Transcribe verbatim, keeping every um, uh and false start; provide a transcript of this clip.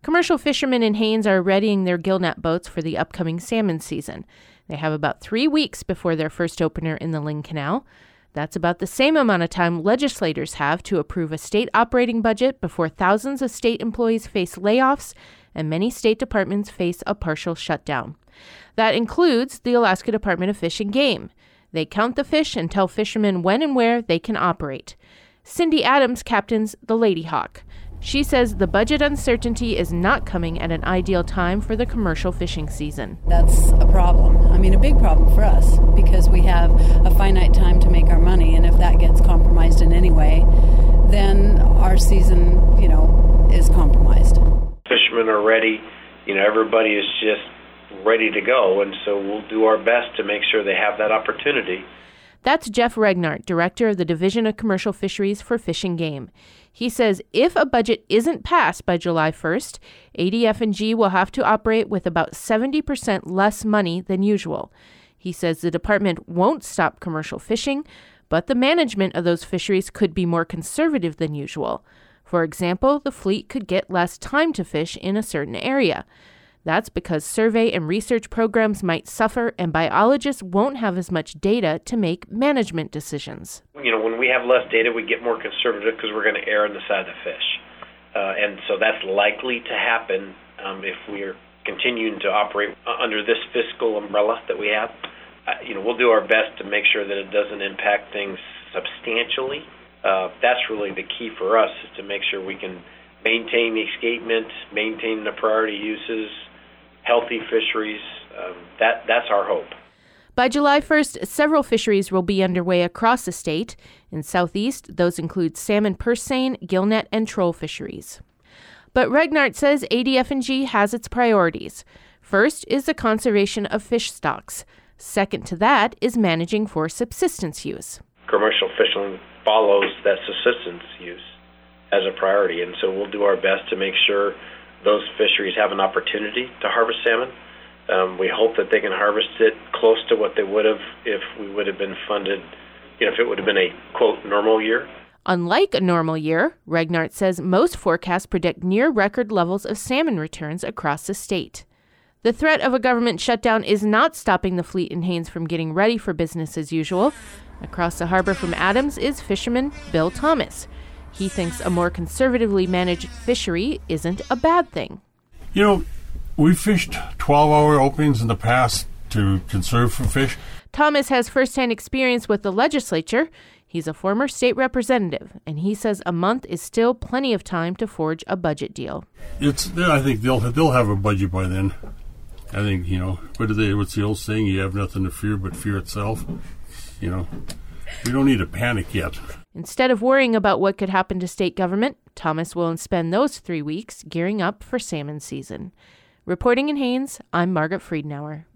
Commercial fishermen in Haines are readying their gillnet boats for the upcoming salmon season. They have about three weeks before their first opener in the Lynn Canal. That's about the same amount of time legislators have to approve a state operating budget before thousands of state employees face layoffs and many state departments face a partial shutdown. That includes the Alaska Department of Fish and Game. They count the fish and tell fishermen when and where they can operate. Cindy Adams captains the Lady Hawk. She says the budget uncertainty is not coming at an ideal time for the commercial fishing season. That's a problem. I mean, a big problem for us because we have a finite time to make our money, and if that gets compromised in any way, then our season, you know, is compromised. Fishermen are ready. You know, everybody is just ready to go, and so we'll do our best to make sure they have that opportunity. That's Jeff Regnart, director of the Division of Commercial Fisheries for Fish and Game. He says if a budget isn't passed by July first, A D F and G will have to operate with about seventy percent less money than usual. He says the department won't stop commercial fishing, but the management of those fisheries could be more conservative than usual. For example, the fleet could get less time to fish in a certain area. That's because survey and research programs might suffer and biologists won't have as much data to make management decisions. You know, when we have less data, we get more conservative because we're going to err on the side of the fish. Uh, and so that's likely to happen um, if we're continuing to operate under this fiscal umbrella that we have. Uh, you know, we'll do our best to make sure that it doesn't impact things substantially. Uh, that's really the key for us, is to make sure we can maintain the escapement, maintain the priority uses, healthy fisheries. Um, that that's our hope. By July first, several fisheries will be underway across the state. In Southeast, those include salmon purse seine, gillnet, and troll fisheries. But Regnart says A D F and G has its priorities. First is the conservation of fish stocks. Second to that is managing for subsistence use. Commercial fishing follows that subsistence use as a priority, and so we'll do our best to make sure those fisheries have an opportunity to harvest salmon. Um, we hope that they can harvest it close to what they would have if we would have been funded, you know, if it would have been a, quote, normal year. Unlike a normal year, Regnart says most forecasts predict near record levels of salmon returns across the state. The threat of a government shutdown is not stopping the fleet in Haines from getting ready for business as usual. Across the harbor from Adams is fisherman Bill Thomas. He thinks a more conservatively managed fishery isn't a bad thing. You know, we fished twelve-hour openings in the past to conserve for fish. Thomas has firsthand experience with the legislature. He's a former state representative, and he says a month is still plenty of time to forge a budget deal. It's. I think they'll they'll have a budget by then. I think, you know, what do they? What's the old saying? You have nothing to fear but fear itself. You know, we don't need to panic yet. Instead of worrying about what could happen to state government, Thomas will spend those three weeks gearing up for salmon season. Reporting in Haines, I'm Margaret Friedenauer.